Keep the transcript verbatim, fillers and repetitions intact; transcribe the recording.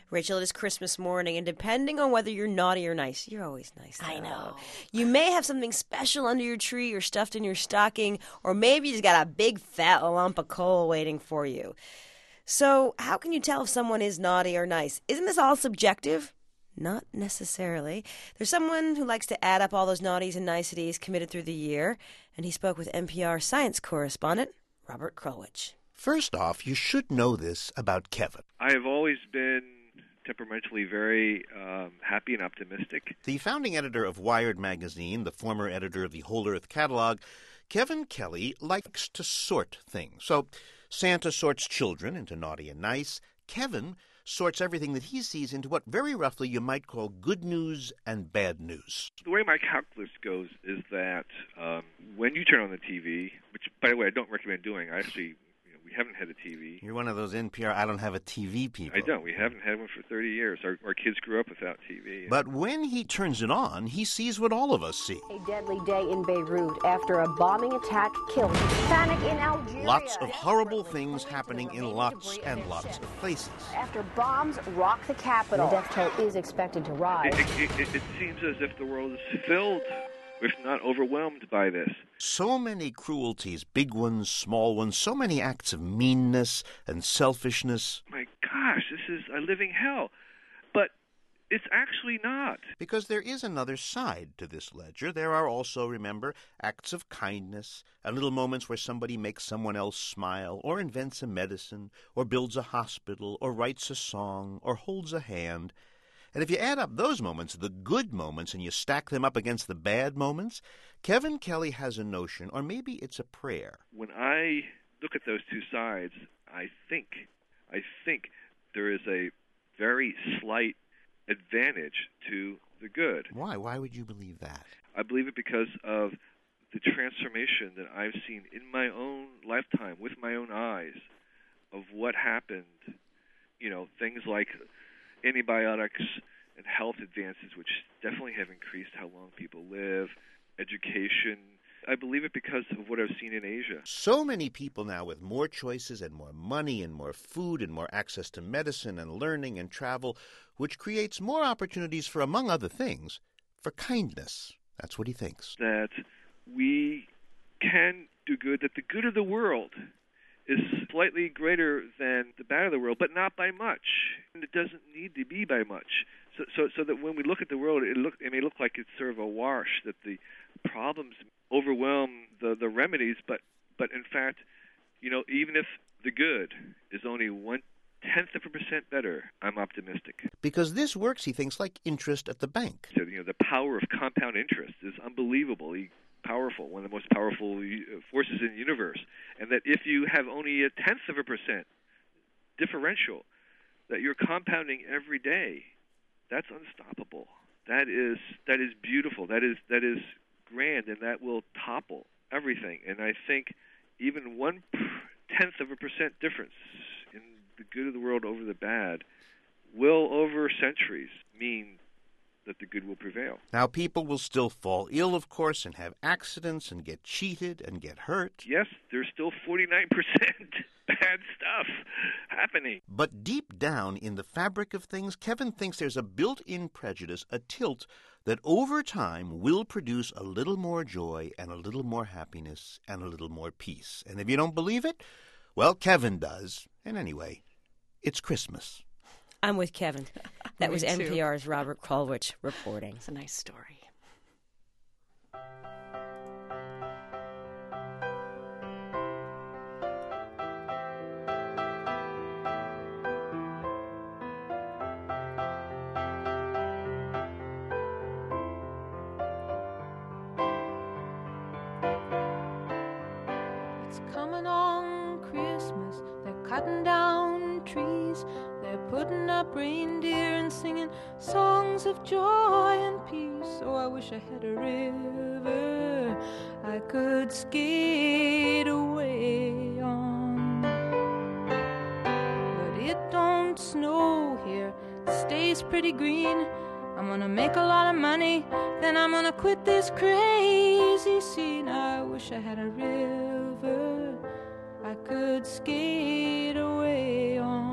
Rachel, it is Christmas morning, and depending on whether you're naughty or nice, you're always nice, though. I know. You may have something special under your tree or stuffed in your stocking, or maybe you just got a big fat lump of coal waiting for you. So how can you tell if someone is naughty or nice? Isn't this all subjective? Not necessarily. There's someone who likes to add up all those naughties and niceties committed through the year, and he spoke with N P R science correspondent Robert Krulwich. First off, you should know this about Kevin. I have always been temperamentally very um, happy and optimistic. The founding editor of Wired magazine, the former editor of the Whole Earth catalog, Kevin Kelly likes to sort things. So Santa sorts children into naughty and nice. Kevin sorts everything that he sees into what very roughly you might call good news and bad news. The way my calculus goes is that um, when you turn on the T V, which, by the way, I don't recommend doing, I actually... We haven't had a T V. You're one of those N P R, I don't have a T V people. I don't. We haven't had one for thirty years. Our, our kids grew up without T V. But when he turns it on, he sees what all of us see. A deadly day in Beirut after a bombing attack killed. Panic in Algeria. Lots of horrible things happening in lots and lots of places. After bombs rock the capital. The death toll is expected to rise. It, it, it, it seems as if the world is filled, if not overwhelmed, by this. So many cruelties, big ones, small ones, so many acts of meanness and selfishness. My gosh, this is a living hell. But it's actually not. Because there is another side to this ledger. There are also, remember, acts of kindness, and little moments where somebody makes someone else smile, or invents a medicine, or builds a hospital, or writes a song, or holds a hand. And if you add up those moments, the good moments, and you stack them up against the bad moments, Kevin Kelly has a notion, or maybe it's a prayer. When I look at those two sides, I think, I think there is a very slight advantage to the good. Why? Why would you believe that? I believe it because of the transformation that I've seen in my own lifetime, with my own eyes, of what happened. You know, things like antibiotics and health advances, which definitely have increased how long people live, education. I believe it because of what I've seen in Asia. So many people now with more choices and more money and more food and more access to medicine and learning and travel, which creates more opportunities for, among other things, for kindness. That's what he thinks. That we can do good, that the good of the world is slightly greater than the bad of the world, but not by much. And it doesn't need to be by much. So, so, so that when we look at the world, it look it may look like it's sort of a wash, that the problems overwhelm the, the remedies, but but in fact, you know, even if the good is only one tenth of a percent better, I'm optimistic. Because this works, he thinks, like interest at the bank. So, you know, the power of compound interest is unbelievably powerful, one of the most powerful forces in the universe. And that if you have only a tenth of a percent differential that you're compounding every day, that's unstoppable. That is that is beautiful. That is that is grand, and that will topple everything. And I think even one tenth of a percent difference in the good of the world over the bad will, over centuries, mean that the good will prevail. Now, people will still fall ill, of course, and have accidents and get cheated and get hurt. Yes, there's still forty-nine percent bad stuff happening. But deep down in the fabric of things, Kevin thinks there's a built-in prejudice, a tilt, that over time will produce a little more joy and a little more happiness and a little more peace. And if you don't believe it, well, Kevin does. And anyway, it's Christmas. I'm with Kevin. That was Me too. N P R's Robert Krulwich reporting. It's a nice story. It's coming on Christmas. They're cutting down trees. They're putting up reindeer and singing songs of joy and peace. Oh, I wish I had a river I could skate away on. But it don't snow here, it stays pretty green. I'm gonna make a lot of money, then I'm gonna quit this crazy scene. I wish I had a river I could skate away on.